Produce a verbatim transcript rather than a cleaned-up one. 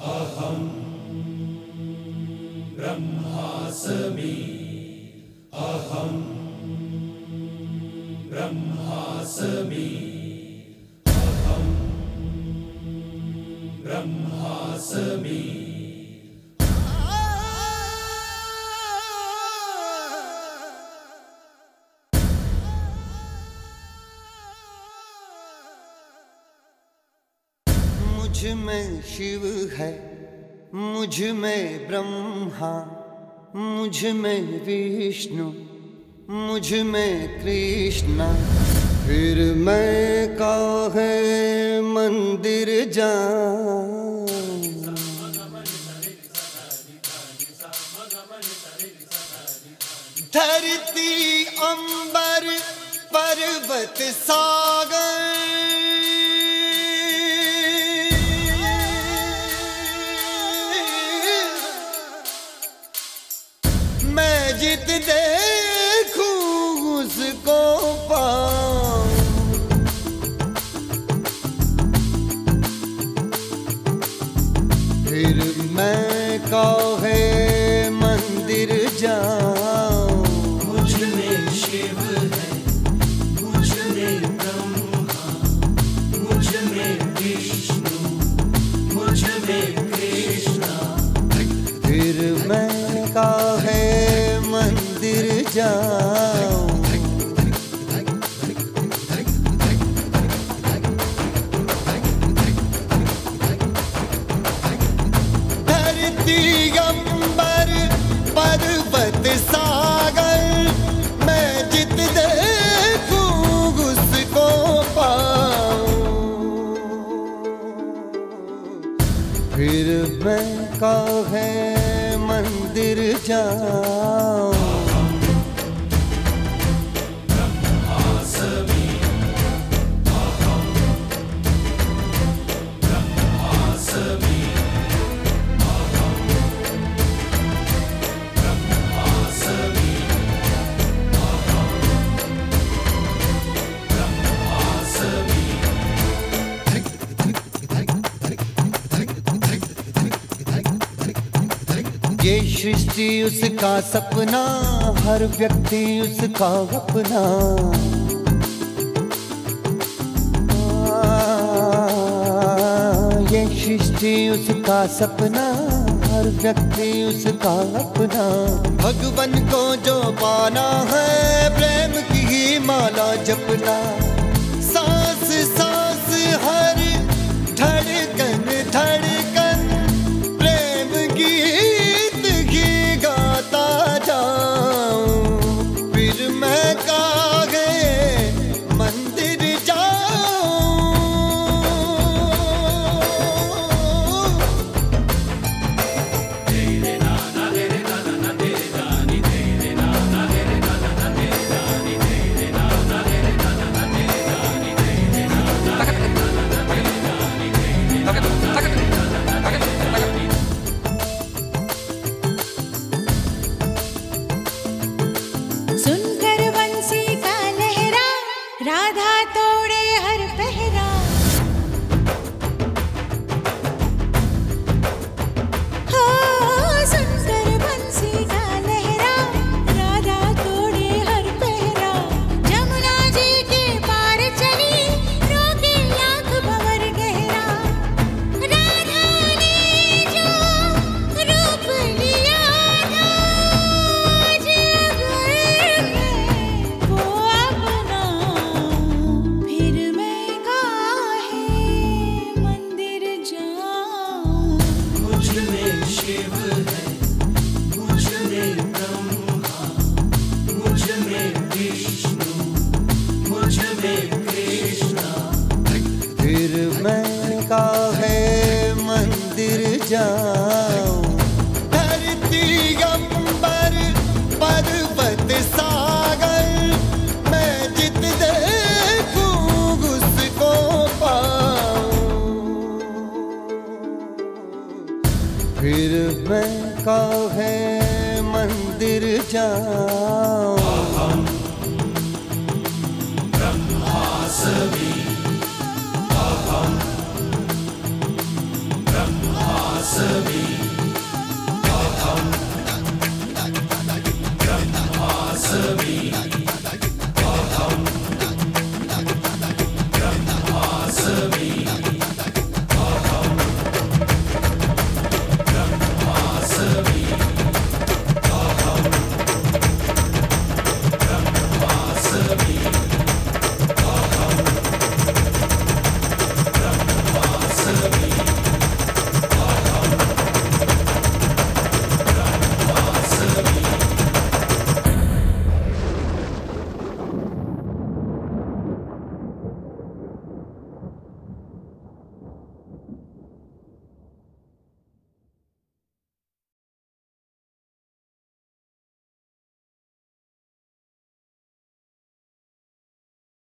अहं ब्रह्मास्मि अहं ब्रह्मास्मि अहं ब्रह्मास्मि। मुझ में शिव है, मुझ में ब्रह्मा, मुझ में विष्णु, मुझ में कृष्णा। फिर मैं काहे मंदिर जाऊं? धरती अंबर पर्वत सागर मैं जित देखूं उसको पाऊं। फिर मैं काहे मंदिर जाऊं? मुझ में शिव है, मुझ में ब्रह्मा, मुझ में विष्णु, मुझ में कृष्णा। फिर मैं काहे मंदिर जाऊं? धरती अंबर पर्वत सागर मैं जित देखूं उसको पाऊं। फिर मैं काहे मंदिर जाऊं? ये सृष्टि उसका सपना, हर व्यक्ति उसका अपना। ये सृष्टि उसका सपना, हर व्यक्ति उसका अपना। भगवान को जो पाना है, प्रेम की ही माला जपना। सांस सांस हर धड़कन धड़कन प्रेम गीत ही गाता जाऊं। फिर मैं काहे मंदिर जाऊं? तेरे नाना तेरे नाना तेरे नानी तेरे नाना तेरे नाना तेरे नानी तेरे नाना तेरे नाना तेरे नानी तेरे नाना तेरे नाना तेरे नानी तेरे नाना तेरे नानी। सुनकर बंसी का लहरा, राधा तोड़े हर पहरा। हो सुनकर बंसी का लहरा, राधा तोड़े हर पहरा। जमुना जी के पार चली, रोके लाख भंवर गहरा। राधा ने जो रूप लिया था, आज अगर मैं वो अपना। फिर मैं काहे मंदिर जाऊं? मुझ में शिव है, मुझ में ब्रह्मा, मुझ में विष्णु, मुझ में कृष्णा। फिर मैं काहे मंदिर जाऊं? धरती अंबर पर्वत सागर मैं जित देखूं उसको पाऊं। फिर मैं काहे मंदिर जाऊं? अहं ब्रह्मास्मि अहं ब्रह्मास्मि। सभी